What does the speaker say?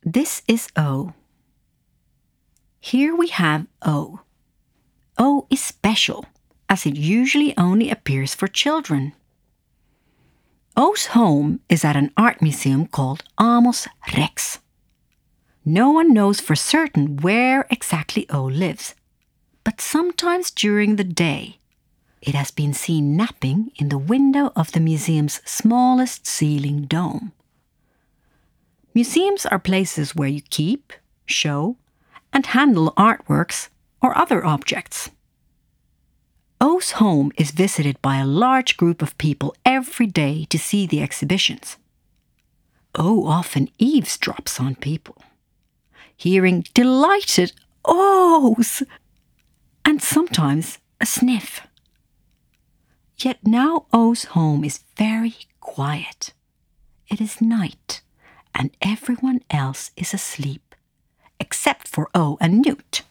This is O. Here we have O. O is special, as it usually only appears for children. O's home is at an art museum called Amos Rex. No one knows for certain where exactly O lives, but sometimes during the day, it has been seen napping in the window of the museum's smallest ceiling dome. Museums are places where you keep, show, and handle artworks or other objects. O's home is visited by a large group of people every day to see the exhibitions. O often eavesdrops on people, hearing delighted ohs and sometimes a sniff. Yet now O's home is very quiet. It is night and everyone else is asleep, except for O and Newt.